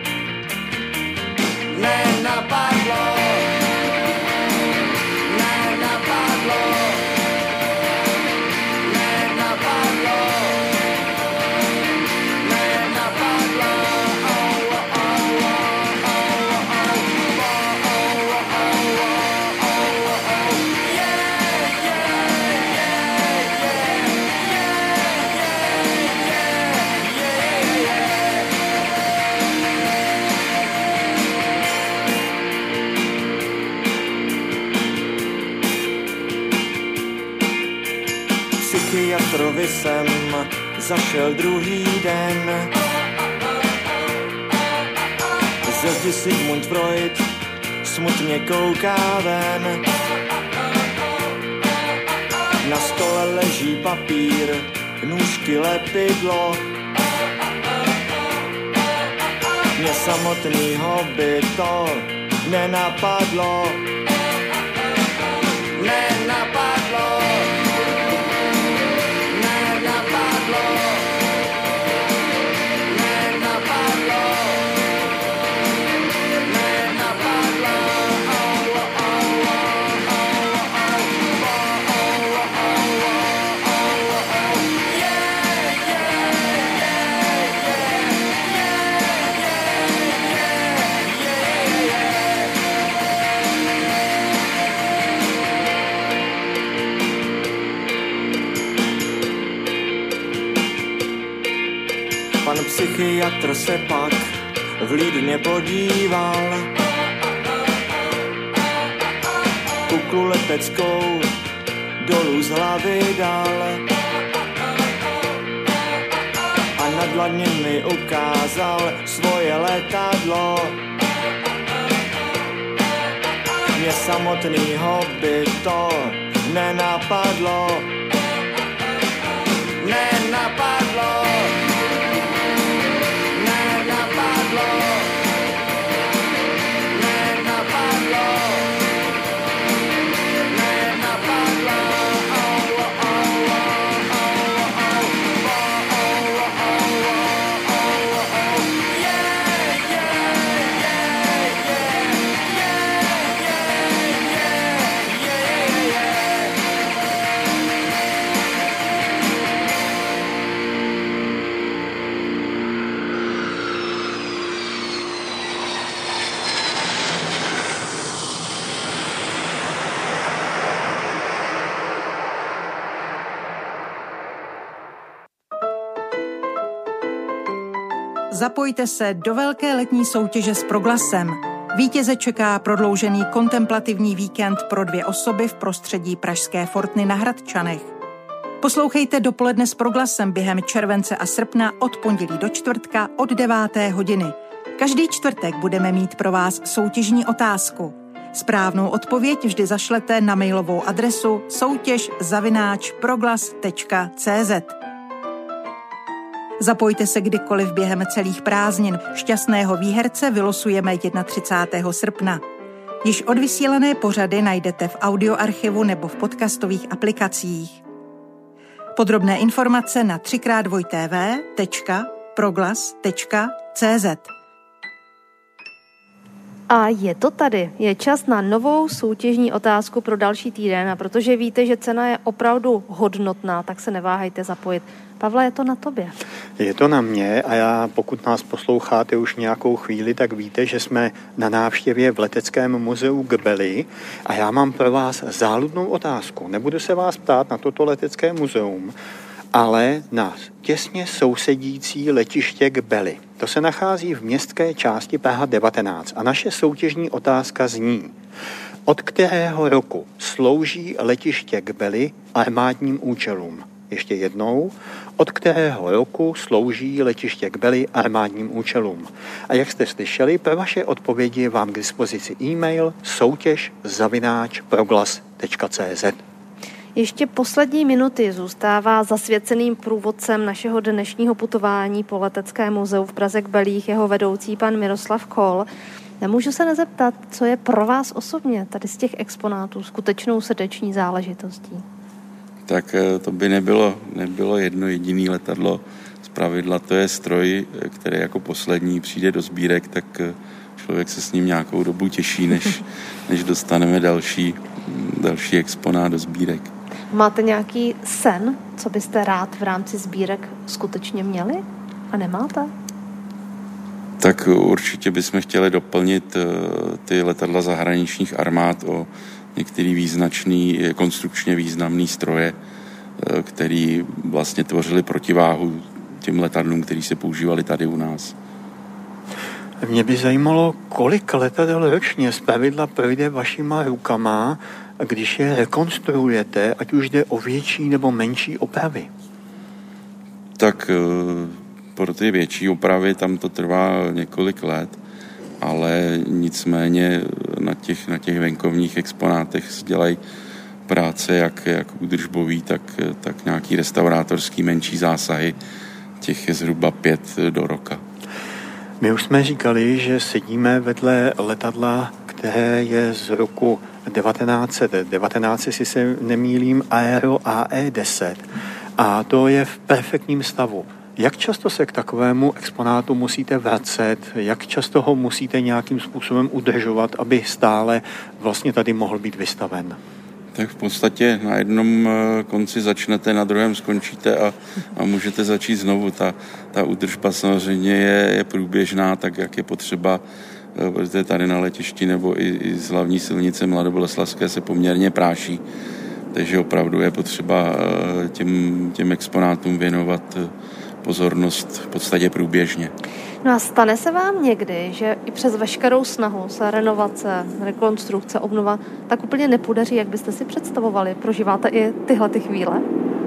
nenapadlo. Psychiatrovi jsem zašel druhý den. Ze zdi Sigmund Freud smutně kouká ven. Na stole leží papír, nůžky, lepidlo. Mě samotnýho by to nenapadlo, nenapadlo. psychiatr se pak vlídně podíval. Kuklu leteckou dolů z hlavy dal a na dlaně mi ukázal svoje letadlo. Mě samotnýho by to nenapadlo, nenapadlo, nenapadlo, nenapadlo, nenapadlo. Zapojte se do velké letní soutěže s Proglasem. Vítěze čeká prodloužený kontemplativní víkend pro dvě osoby v prostředí pražské Fortny na Hradčanech. Poslouchejte Dopoledne s Proglasem během července a srpna od pondělí do čtvrtka od deváté hodiny. Každý čtvrtek budeme mít pro vás soutěžní otázku. Správnou odpověď vždy zašlete na mailovou adresu soutěž zavináč proglas tečka cé zet. Zapojte se kdykoliv během celých prázdnin. Šťastného výherce vylosujeme třicátého prvního srpna. Již odvysílané pořady najdete v audioarchivu nebo v podcastových aplikacích. Podrobné informace na tři krát dvoj té vé tečka proglas tečka cé zet. A je to tady. Je čas na novou soutěžní otázku pro další týden. A protože víte, že cena je opravdu hodnotná, tak se neváhejte zapojit. Pavle, je to na tobě. Je to na mě a já, pokud nás posloucháte už nějakou chvíli, tak víte, že jsme na návštěvě v Leteckém muzeu Gbely a já mám pro vás záludnou otázku. Nebudu se vás ptát na toto letecké muzeum, ale na těsně sousedící letiště Gbely. To se nachází v městské části Praha devatenáct a naše soutěžní otázka zní: od kterého roku slouží letiště Gbely armádním účelům? Ještě jednou, od kterého roku slouží letiště Gbely armádním účelům? A jak jste slyšeli, pro vaše odpovědi vám k dispozici e-mail soutěž zavináč proglas tečka cé zet. Ještě poslední minuty zůstává zasvěceným průvodcem našeho dnešního putování po Leteckém muzeu v Praze Gbelích jeho vedoucí pan Miroslav Kol. Nemůžu se nezeptat, co je pro vás osobně tady z těch exponátů skutečnou srdeční záležitostí? Tak to by nebylo, nebylo jedno jediné letadlo. Zpravidla to je stroj, který jako poslední přijde do sbírek, tak člověk se s ním nějakou dobu těší, než, než dostaneme další, další exponát do sbírek. Máte nějaký sen, co byste rád v rámci sbírek skutečně měli? A nemáte? Tak určitě bychom chtěli doplnit ty letadla zahraničních armád o některý význačný, konstrukčně významný stroje, který vlastně tvořili protiváhu těm letadlům, který se používali tady u nás. Mě by zajímalo, kolik letadel ročně zpravidla projde vašima rukama, když je rekonstruujete, ať už jde o větší nebo menší opravy. Tak pro ty větší opravy tam to trvá několik let, ale nicméně na těch, na těch venkovních exponátech se dělají práce jak, jak údržbový, tak, tak nějaký restaurátorský menší zásahy. Těch je zhruba pět do roka. My už jsme říkali, že sedíme vedle letadla, které je z roku devatenáct set devatenáct, jestli se nemýlím, Aero A E deset. A to je v perfektním stavu. Jak často se k takovému exponátu musíte vracet? Jak často ho musíte nějakým způsobem udržovat, aby stále vlastně tady mohl být vystaven? Tak v podstatě na jednom konci začnete, na druhém skončíte a, a můžete začít znovu. Ta, ta údržba samozřejmě je, je průběžná, tak jak je potřeba, protože tady na letišti nebo i, i z hlavní silnice Mladoboleslavské se poměrně práší. Takže opravdu je potřeba těm, těm exponátům věnovat pozornost v podstatě průběžně. No a stane se vám někdy, že i přes veškerou snahu se renovace, rekonstrukce, obnova tak úplně nepodaří, jak byste si představovali? Prožíváte i tyhle ty chvíle?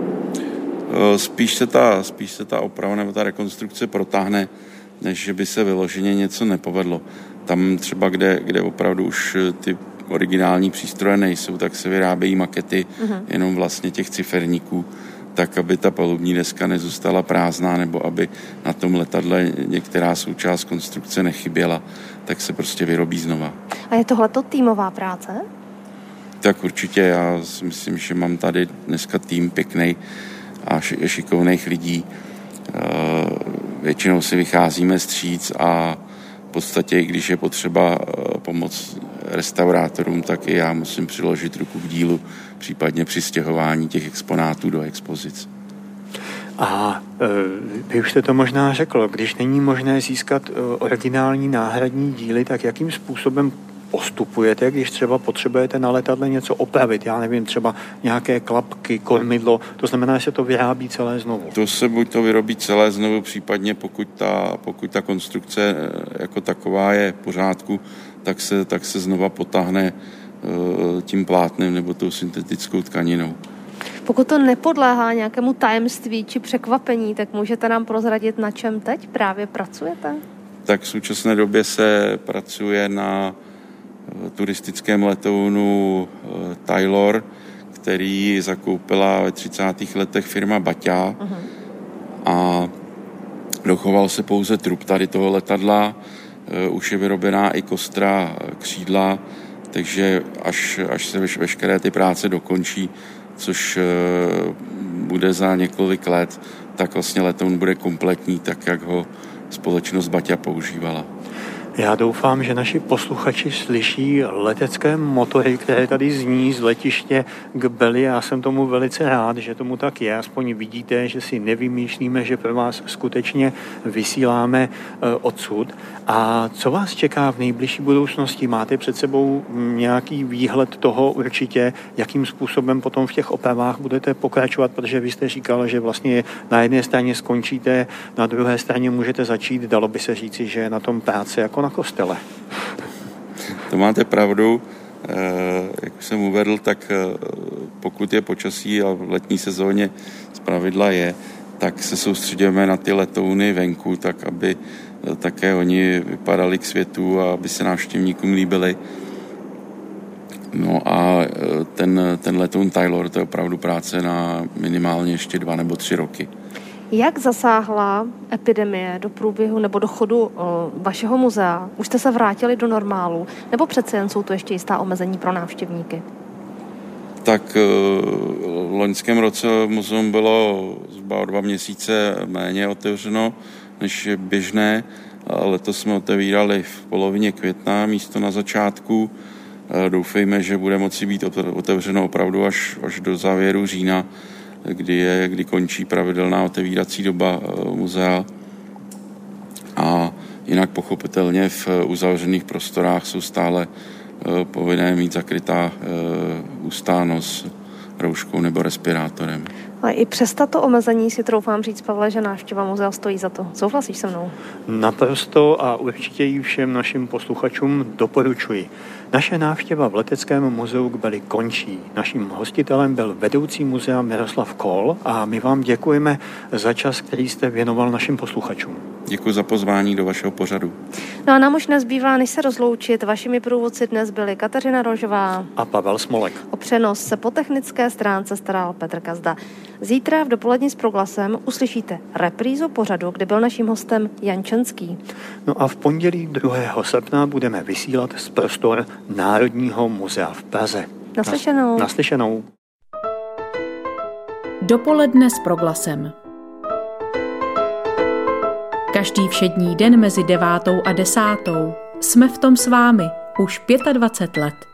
Spíš se ta, spíš se ta oprava nebo ta rekonstrukce protáhne, než že by se vyloženě něco nepovedlo. Tam třeba, kde, kde opravdu už ty originální přístroje nejsou, tak se vyrábějí makety uh-huh. jenom vlastně těch ciferníků, tak aby ta palubní deska nezůstala prázdná nebo aby na tom letadle některá součást konstrukce nechyběla, tak se prostě vyrobí znova. A je tohleto týmová práce? Tak určitě, já si myslím, že mám tady dneska tým pěknej a šikovných lidí. Většinou si vycházíme vstříc a v podstatě, i když je potřeba pomoc restaurátorům, tak i já musím přiložit ruku k dílu, případně při stěhování těch exponátů do expozic. A e, vy už jste to možná řekl, když není možné získat e, originální náhradní díly, tak jakým způsobem postupujete, když třeba potřebujete na letadle něco opravit, já nevím, třeba nějaké klapky, kormidlo, to znamená, že se to vyrábí celé znovu. To se buď to vyrobí celé znovu, případně pokud ta, pokud ta konstrukce jako taková je v pořádku, tak se, tak se znova potáhne uh, tím plátnem nebo tou syntetickou tkaninou. Pokud to nepodléhá nějakému tajemství či překvapení, tak můžete nám prozradit, na čem teď právě pracujete? Tak v současné době se pracuje na turistickém letounu Taylor, který zakoupila ve třicátých letech firma Baťa uh-huh. a dochoval se pouze trup tady toho letadla, už je vyrobená i kostra křídla, takže až, až se veškeré ty práce dokončí, což bude za několik let, tak vlastně letoun bude kompletní, tak jak ho společnost Baťa používala. Já doufám, že naši posluchači slyší letecké motory, které tady zní z letiště Gbely. Já jsem tomu velice rád, že tomu tak je. Aspoň vidíte, že si nevymýšlíme, že pro vás skutečně vysíláme odsud. A co vás čeká v nejbližší budoucnosti? Máte před sebou nějaký výhled toho určitě, jakým způsobem potom v těch opravách budete pokračovat, protože vy jste říkal, že vlastně na jedné straně skončíte, na druhé straně můžete začít, dalo by se říci, že na tom práce jako na kostele. To máte pravdu. Jak jsem uvedl, tak pokud je počasí a v letní sezóně zpravidla je, tak se soustředíme na ty letouny venku, tak aby také oni vypadali k světu a aby se návštěvníkům líbili. No a ten, ten letoun Taylor, to je opravdu práce na minimálně ještě dva nebo tři roky. Jak zasáhla epidemie do průběhu nebo do chodu vašeho muzea? Už jste se vrátili do normálu? Nebo přece jen jsou to ještě jistá omezení pro návštěvníky? Tak v loňském roce muzeum bylo zhruba o dva měsíce méně otevřeno, než je běžné. Letos jsme otevírali v polovině května místo na začátku. Doufejme, že bude moci být otevřeno opravdu až, až do závěru října, kdy, je, kdy končí pravidelná otevírací doba muzea. A jinak pochopitelně v uzavřených prostorách jsou stále povinné mít zakrytá ústa, nos rouškou nebo respirátorem. Ale i přes tato omezení si troufám říct, Pavle, že návštěva muzea stojí za to. Souhlasíš se mnou? Naprosto a určitě ji všem našim posluchačům doporučuji. Naše návštěva v Leteckém muzeu Gbely končí. Naším hostitelem byl vedoucí muzea Miroslav Kohl a my vám děkujeme za čas, který jste věnoval našim posluchačům. Děkuji za pozvání do vašeho pořadu. No a nám už nezbývá, než se rozloučit. Vašimi průvodci dnes byli Kateřina Rožová a Pavel Smolek. O přenos se po technické stránce staral Petr Kazda. Zítra v dopolední s Proglasem uslyšíte reprízu pořadu, kde byl naším hostem Jan Čenský. No a v pondělí druhého srpna budeme vysílat z prostor Národního muzea v Praze. Naslyšenou. Naslyšenou. Dopoledne s Proglasem. Každý všední den mezi devátou a desátou jsme v tom s vámi už dvacet pět let.